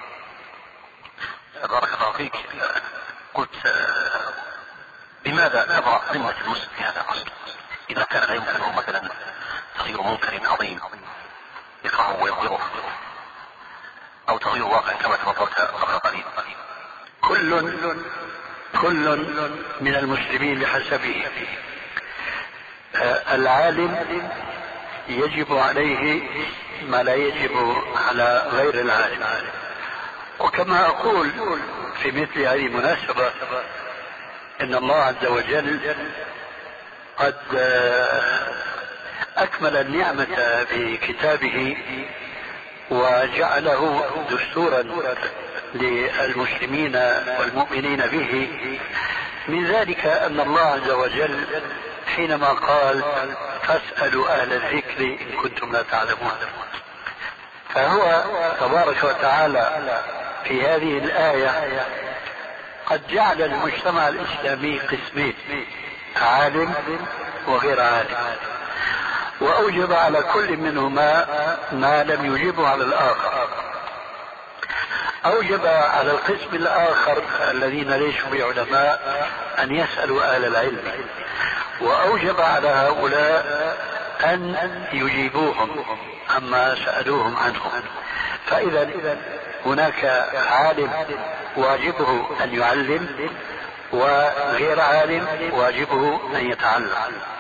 بارك الله فيك. قلت لماذا تضع ذمة المسلم في هذا العصر إذا كان لا يمكنه مثلا تغيير منكر عظيم يكرهه ويغيره أو تغيير واقع كما تفضلت قبل قليل؟ كل كل من المسلمين بحسبه. العالم يجب عليه ما لا يجب على غير العالم. وكما أقول في مثل هذه المناسبة إن الله عز وجل قد أكمل النعمة بكتابه وجعله دستورا للمسلمين والمؤمنين به. من ذلك أن الله عز وجل حينما قال فاسألوا أهل الذكر إن كنتم لا تعلمون، فهو تبارك وتعالى في هذه الآية قد جعل المجتمع الإسلامي قسمين: عالم وغير عالم، وأوجب على كل منهما ما لم يجبه على الآخر. أوجب على القسم الآخر الذين ليسوا بعلماء أن يسألوا أهل العلم، وأوجب على هؤلاء أن يجيبوهم عما سألوهم عنه. فإذا هناك عالم واجبه أن يعلم وغير عالم واجبه أن يتعلم.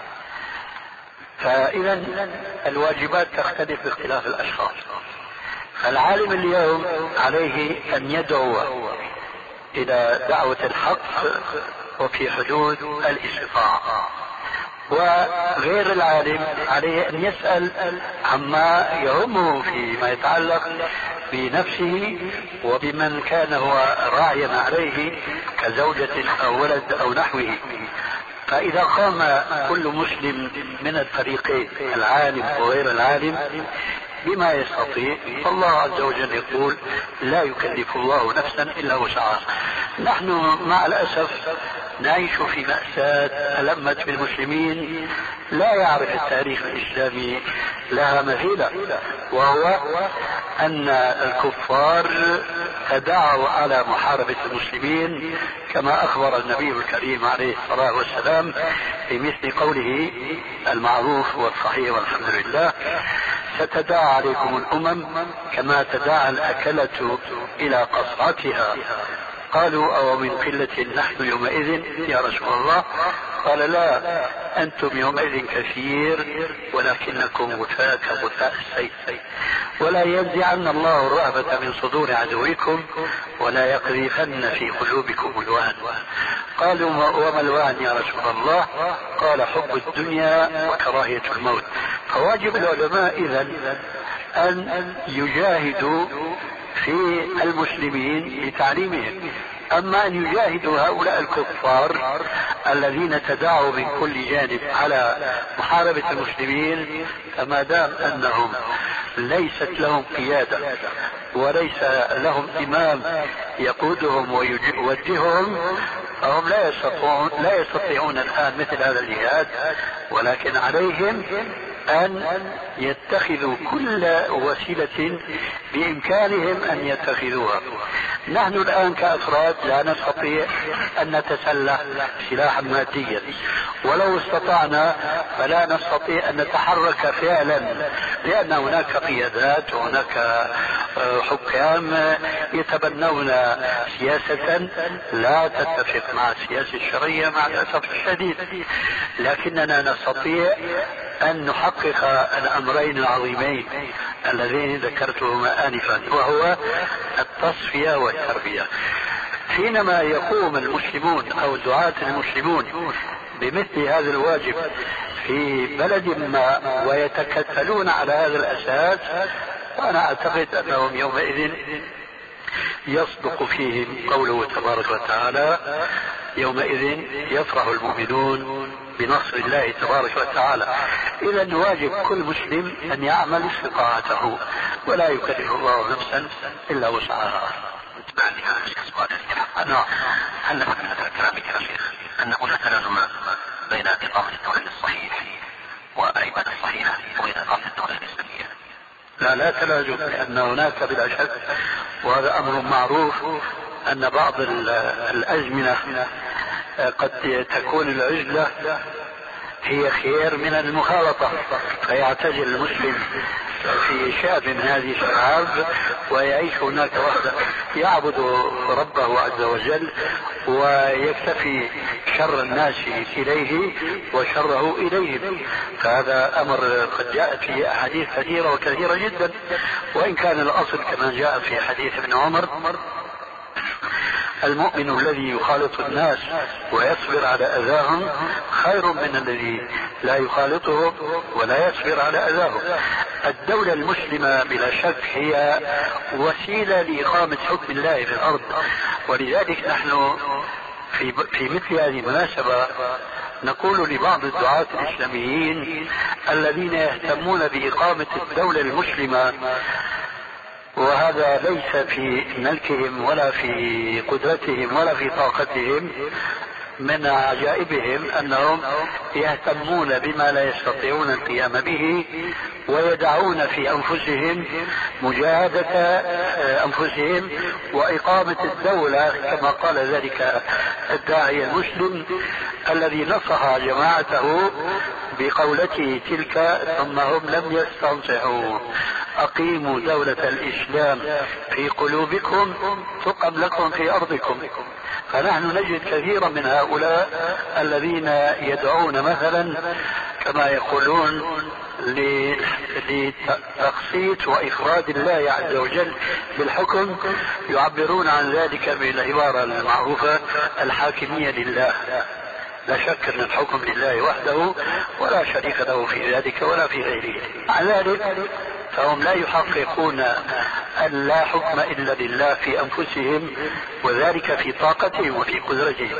فإذا الواجبات تختلف باختلاف الأشخاص. فالعالم اليوم عليه أن يدعو إلى دعوة الحق وفي حدود الاستطاعة، وغير العالم عليه أن يسأل عما يهمه فيما يتعلق بنفسه وبمن كان هو راعيا عليه كزوجة أو ولد أو نحوه. فإذا قام كل مسلم من الفريقين العالم وغير العالم بما يستطيع، فالله عز وجل يقول لا يكلف الله نفسا إلا وسعها. نحن مع الأسف نعيش في مأساة ألمت بالمسلمين لا يعرف التاريخ الإسلامي لها مثيلا، وهو أن الكفار تداعوا على محاربة المسلمين كما أخبر النبي الكريم عليه الصلاة والسلام في مثل قوله المعروف والصحيح والحمد لله: ستداعى عليكم الأمم كما تداعى الأكلة إلى قصعتها. قالوا أو من قلة نحن يومئذ يا رسول الله؟ قال لا، أنتم يومئذ كثير ولكنكم غثاء كغثاء السيل، ولا ينزعن الله الرهبة من صدور عدوكم ولا يقذفن في قلوبكم الوهن. قالوا وما الوهن يا رسول الله؟ قال حب الدنيا وكراهية الموت. فواجب العلماء إذن أن يجاهدوا في المسلمين لتعليمهم. أما أن يجاهدوا هؤلاء الكفار الذين تداعوا من كل جانب على محاربة المسلمين، فما دام أنهم ليست لهم قيادة وليس لهم إمام يقودهم ويوجههم، فهم لا يستطيعون, لا يستطيعون الآن مثل هذا الجهاد، ولكن عليهم أن يتخذوا كل وسيلة بإمكانهم أن يتخذوها. نحن الآن كأفراد لا نستطيع أن نتسلح سلاحا ماديا، ولو استطعنا فلا نستطيع أن نتحرك فعلا، لأن هناك قيادات وهناك حكام يتبنون سياسة لا تتفق مع السياسة الشرعية مع الأسف الشديد، لكننا نستطيع أن نحقق الأمرين العظيمين اللذين ذكرتهما آنفا، وهو التصفية والتربية. حينما يقوم المسلمون أو دعاة المسلمون بمثل هذا الواجب في بلد ما ويتكتلون على هذا الأساس، فأنا أعتقد أنهم يومئذ يصدق فيهم قوله تبارك وتعالى: يومئذ يفرح المؤمنون بنصر الله تبارك وتعالى. إذا واجب كل مسلم أن يعمل استطاعته، ولا يكلف الله نفسا إلا وسعها. نعم. هل نفهم من هذا الكلام يا شيخ أنه لا تلازم بين إقامة التوحيد الصحيح والعبادة الصحيحة وبين إقامة الدولة الإسلامية؟ لا لا تلازم، لأن هناك بلا شك، وهذا أمر معروف، أن بعض الأزمنة قد تكون العزلة هي خير من المخالطة، فيعتزل المسلم في شعب من هذه الشعاب ويعيش هناك وحده، يعبد ربه عز وجل ويكتفي شر الناس إليه وشره إليهم. فهذا أمر قد جاءت فيه أحاديث كثيرة وكثيرة جدا، وإن كان الأصل كما جاء في حديث ابن عمر: المؤمن الذي يخالط الناس ويصبر على أذاهم خير من الذي لا يخالطهم ولا يصبر على أذاهم. الدولة المسلمة بلا شك هي وسيلة لإقامة حكم الله في الأرض، ولذلك نحن في, في مثل هذه المناسبة نقول لبعض الدعاة الإسلاميين الذين يهتمون بإقامة الدولة المسلمة، وهذا ليس في ملكهم ولا في قدرتهم ولا في طاقتهم، من عجائبهم أنهم يهتمون بما لا يستطيعون القيام به ويدعون في أنفسهم مجاهدة أنفسهم وإقامة الدولة، كما قال ذلك الداعية المسلم الذي نصح جماعته بقولته تلك: ثم هم لم يستنصحوا، أقيموا دولة الإسلام في قلوبكم تقم لكم في أرضكم. فنحن نجد كثيرا من هؤلاء الذين يدعون مثلا كما يقولون لتخصيص وإفراد الله عز وجل بالحكم، يعبرون عن ذلك بالعبارة المعروفة: الحاكمية لله. لا شك أن الحكم لله وحده ولا شريك له في ذلك ولا في غيره. مع ذلك فهم لا يحققون أن لا حكم إلا لله في أنفسهم، وذلك في طاقتهم وفي قدرتهم.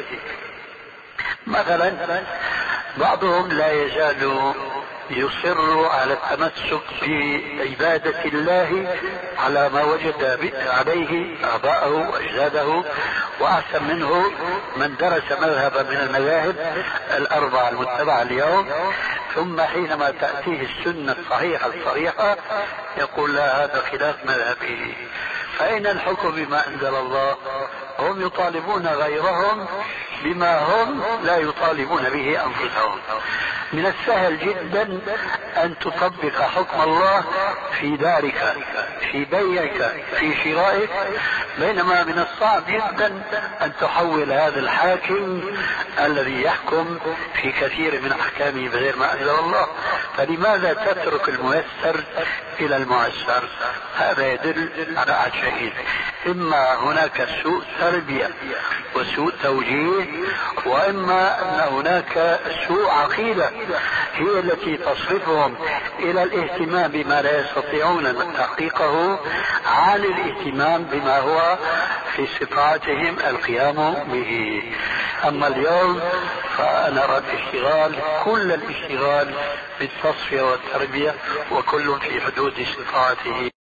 مثلا بعضهم لا يزال يصر على التمسك بعبادة الله على ما وجد عليه آباءه وأجداده، وأحسن منه من درس مذهبا من المذاهب الأربعة المتبعة اليوم، ثم حينما تأتيه السنة الصحيحة الصريحة يقول: لا، هذا خلاف مذهبه. فأين الحكم بما أنزل الله؟ هم يطالبون غيرهم بما هم لا يطالبون به أنفسهم. من السهل جدا أن تطبق حكم الله في دارك، في بيعك، في شرائك، بينما من الصعب جدا أن تحول هذا الحاكم الذي يحكم في كثير من أحكامه بغير ما أنزل الله. فلماذا تترك الميسر إلى المعسر؟ هذا يدل على شيئين: إما هناك سوء تربية وسوء توجيه، وإما أن هناك سوء عقيدة هي التي تصرفهم إلى الاهتمام بما لا يستطيعون تحقيقه عن الاهتمام بما هو في استطاعتهم القيام به. أما اليوم فأنا أرى الاشتغال كل الاشتغال بالتصفية والتربية، وكل في حدود استطاعته.